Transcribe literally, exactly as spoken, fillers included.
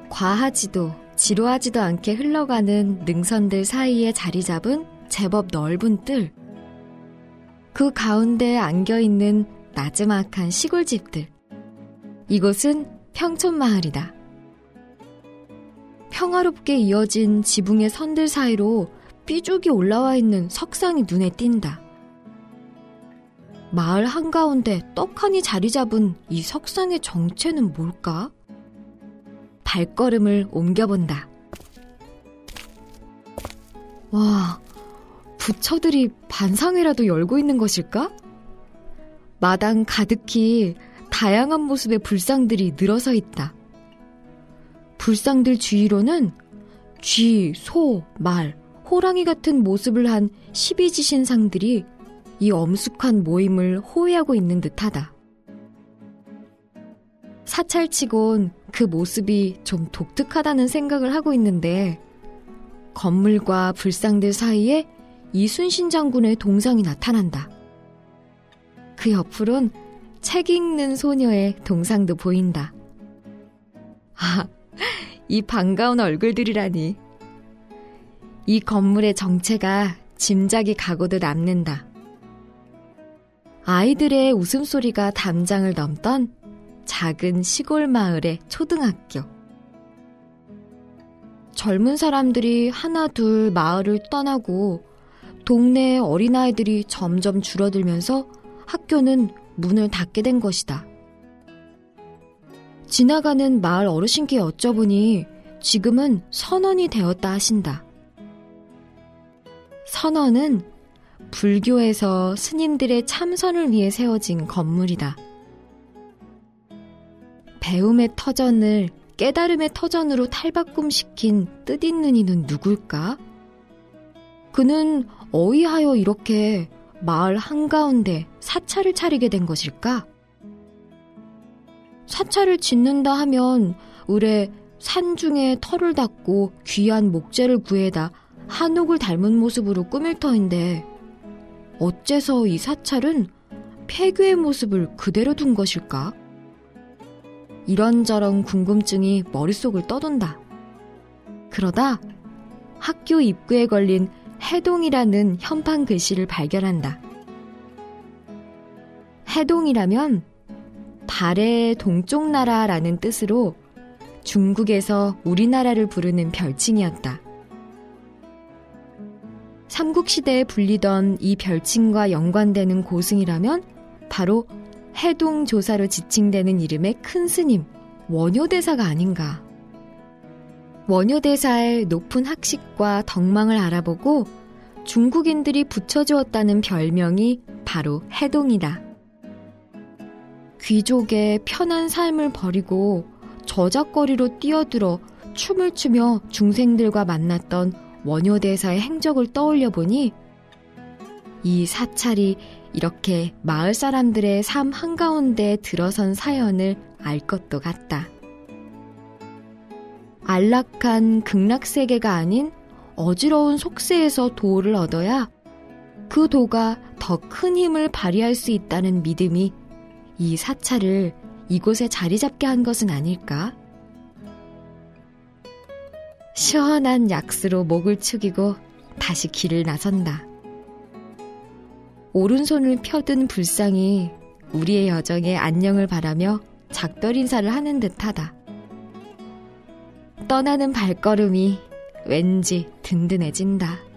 과하지도 지루하지도 않게 흘러가는 능선들 사이에 자리 잡은 제법 넓은 뜰. 그 가운데에 안겨있는 나지막한 시골집들. 이곳은 평촌마을이다. 평화롭게 이어진 지붕의 선들 사이로 삐죽이 올라와 있는 석상이 눈에 띈다. 마을 한가운데 떡하니 자리 잡은 이 석상의 정체는 뭘까? 발걸음을 옮겨본다. 와, 부처들이 반상회라도 열고 있는 것일까? 마당 가득히 다양한 모습의 불상들이 늘어서 있다. 불상들 주위로는 쥐, 소, 말, 호랑이 같은 모습을 한 십이지신상들이 이 엄숙한 모임을 호위하고 있는 듯하다. 사찰치곤 그 모습이 좀 독특하다는 생각을 하고 있는데 건물과 불상들 사이에 이순신 장군의 동상이 나타난다. 그 옆으론 책 읽는 소녀의 동상도 보인다. 아, 이 반가운 얼굴들이라니. 이 건물의 정체가 짐작이 가고도 남는다. 아이들의 웃음소리가 담장을 넘던 작은 시골 마을의 초등학교. 젊은 사람들이 하나 둘 마을을 떠나고 동네 어린아이들이 점점 줄어들면서 학교는 문을 닫게 된 것이다. 지나가는 마을 어르신께 여쭤보니 지금은 선원이 되었다 하신다. 선원은 불교에서 스님들의 참선을 위해 세워진 건물이다. 배움의 터전을 깨달음의 터전으로 탈바꿈시킨 뜻있는 이는 누굴까? 그는 어이하여 이렇게 마을 한가운데 사찰을 차리게 된 것일까? 사찰을 짓는다 하면 의뢰 산중에 터를 닦고 귀한 목재를 구해다 한옥을 닮은 모습으로 꾸밀 터인데 어째서 이 사찰은 폐교의 모습을 그대로 둔 것일까? 이런저런 궁금증이 머릿속을 떠돈다. 그러다 학교 입구에 걸린 해동이라는 현판 글씨를 발견한다. 해동이라면 달의 동쪽 나라라는 뜻으로 중국에서 우리나라를 부르는 별칭이었다. 삼국시대에 불리던 이 별칭과 연관되는 고승이라면 바로 해동조사로 지칭되는 이름의 큰 스님 원효대사가 아닌가. 원효대사의 높은 학식과 덕망을 알아보고 중국인들이 붙여주었다는 별명이 바로 해동이다. 귀족의 편한 삶을 버리고 저작거리로 뛰어들어 춤을 추며 중생들과 만났던 원효대사의 행적을 떠올려 보니 이 사찰이 이렇게 마을 사람들의 삶 한가운데 들어선 사연을 알 것도 같다. 안락한 극락세계가 아닌 어지러운 속세에서 도를 얻어야 그 도가 더 큰 힘을 발휘할 수 있다는 믿음이 이 사찰을 이곳에 자리 잡게 한 것은 아닐까? 시원한 약수로 목을 축이고 다시 길을 나선다. 오른손을 펴든 불상이 우리의 여정에 안녕을 바라며 작별 인사를 하는 듯하다. 떠나는 발걸음이 왠지 든든해진다.